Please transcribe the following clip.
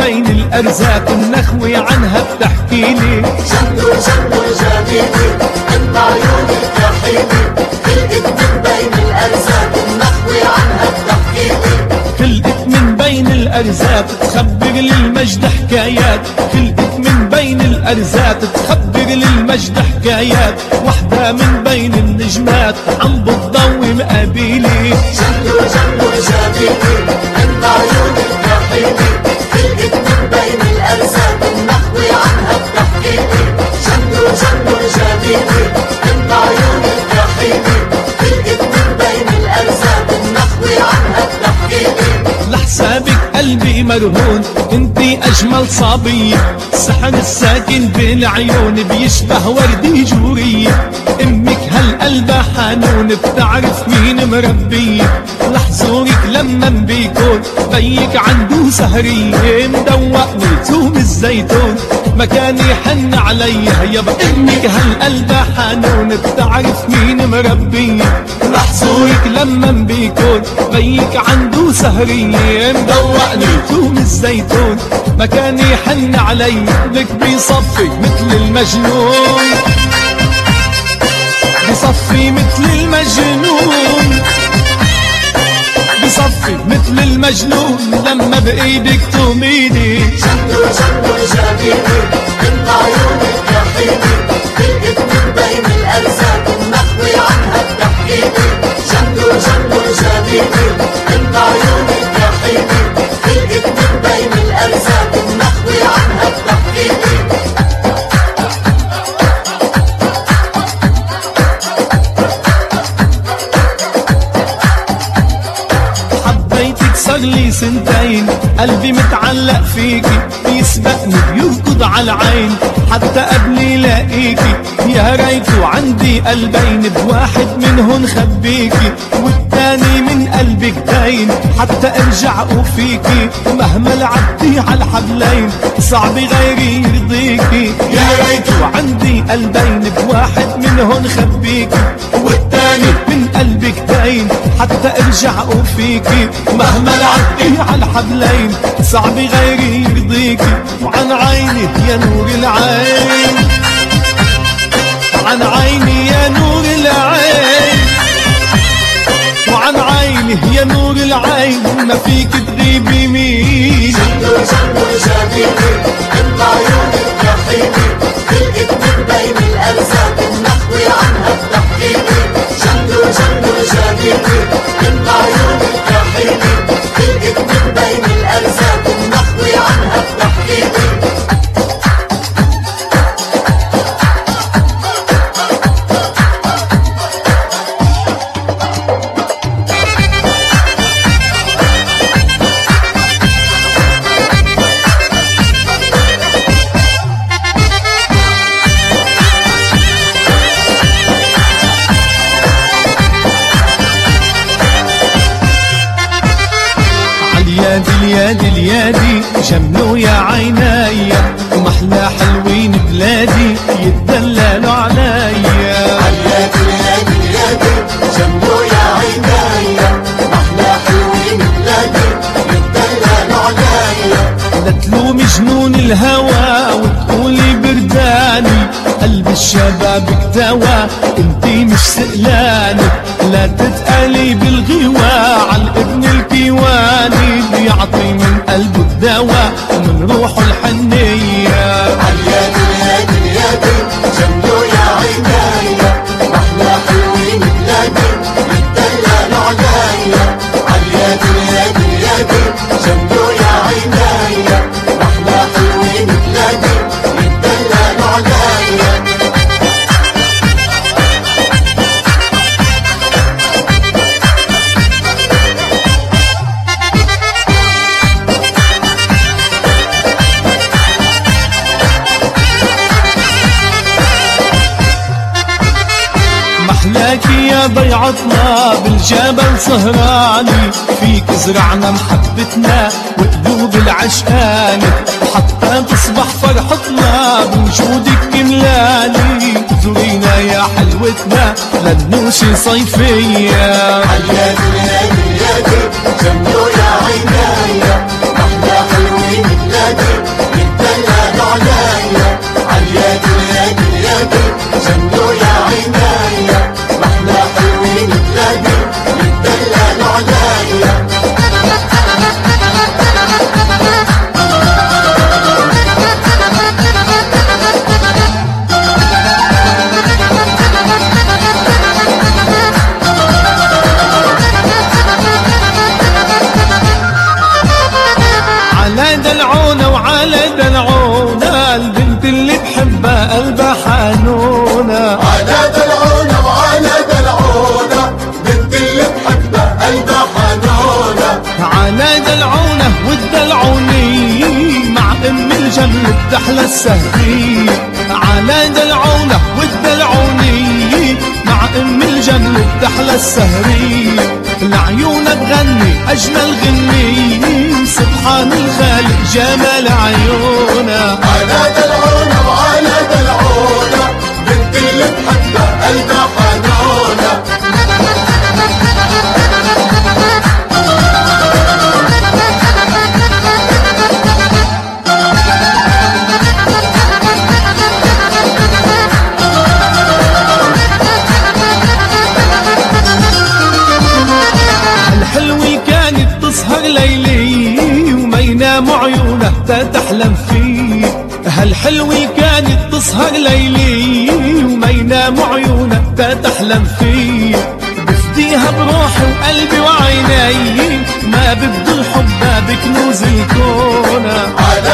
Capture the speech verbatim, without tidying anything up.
بين الأرزاق النخوة عنها بتحكيلي. جنو جنو جميلي انت عيونك يا حيلي، خلقت من بين الأرزاق النخوة عنها بتحكيلي. خلقت من بين الأرزاق تخبر للمجد حكايات، خلقت من بين الأرزاق تخبر للمجد حكايات، وحدة من بين النجمات عم بتضوي مقابيلي. جنو جنو جميلي انت عيونك يا حيلي، خلقت من بين الأرزاق النخوة عنها بتحكيلي. جنو جنو جميلي انت عيونك يا حيلي، خلقت من بين الأرزاق النخوة عنها بتحكيلي. لحسابك قلبي مرهون انتي اجمل صبية، السحر الساكن بالعيون بيشبه وردي جورية. امك هالقلب حنون بتعرف مين مربية، لحظورك لما بيكون بيك عنده سهرية. مدوقني ثوم الزيتون مكان يحن عليها، يابا امك هالقلب حنون بتعرف مين مربية، لحظورك لما بيكون بيك عنده سهرية. مدوقني ثوم الزيتون مكان يحن علي، لك بيصفي مثل المجنون، بيصفي مثل المجنون، بيصفي مثل المجنون لما بايدك تميدي. جنو جنو جميلي انت عيونك يا حيلي، خلقت من بين الأرزاق النخوة عنها بتحكيلي. جنو جنو جميلي انت عيونك يا حيلي، خلقت من بين الأرزاق النخوة عنها بتحكيلي. حبيتك صار لي سنتين، قلبي متعلق فيكي، بيسبقني بيركض على العين حتى قبلي لاقيكي. يا ريتو عندي قلبين بواحد منهن خبيكي، والتاني من قلبك داين حتى ارجع اوفيكي. مهما لعبتي على الحبلين صعب غيري يرضيكي. يا ريتو عندي قلبين بواحد منهن خبيكي، والتاني من قلبك داين حتى ارجع اوفيكي. مهما لعبتي على الحبلين صعب غيري يرضيكي. وعن عيني يا نور العين، عن عيني يا نور العين، وعن عيني يا نور العين ما فيك تغيب يمين. جنو جنو جميلي انت عيونك يا حيلي، خلقت من بين الأرزاق النخوة عنها بتحكيلي. جنو جنو جميلي انت عيونك يا حيلي، خلقت من بين الأرزاق النخوة عنها بتحكيلي. اليادي اليادي اليادي جملوا يا عينايا، ومحلى حلوين بلادي يتدللوا عليا. اليادي اليادي اليادي جملوا يا عينايا، محلى حلوين بلادي يتدللوا عليا. لا تلومي جنون الهوى وتقولي برداني، قلب الشباب اكتوى انتي مش سئلاني. لا تتقلي بالغوى عالابن الكيواني، اللي يعطي من قلبه الدواء ومن روحه الحنية. اليادي اليادي اليادي جملوا يا عينايا، محلى حلوين بلادي يتدللوا عليا. اليادي اليادي اليادي جملوا يا عينايا، محلى حلوين بلادي يتدللوا عليا. محلاكي يا ضيعتنا بالجبل سهراني، فيك زرعنا محبتنا وقلوب العشقاني، وحتى تصبح فرحتنا بوجودك كملاني. زورينا يا حلوتنا للنوشة صيفية. اليادي اليادي اليادي جملوا يا عينايا، محلى حلوين بلادي وعلى دلعونا البنت اللي بحبها قلبها حنونة. على دلعونا وعلى دلعونا بنت اللي بحبها قلبها حنونة. على دلعونة والدلعوني مع ام الجمل بتحلى السهرية. على دلعونة والدلعوني مع ام الجمل بتحلى السهرية. لعيونها تغني اجمل غنية سبحان الخالق جمال عيونها. على دلعونا وعلى دلعونا بنت اللي بحبها قلبها حنونة. الحلوة كانت تسهر ليلي وما ينام عيونها تحلم فيه. هالحلوة كانت تسهر ليلي وما ينام عيونها تحلم فيه. بفديها بروحي وقلبي وعيني ما بدو الحب بكنوز الكون.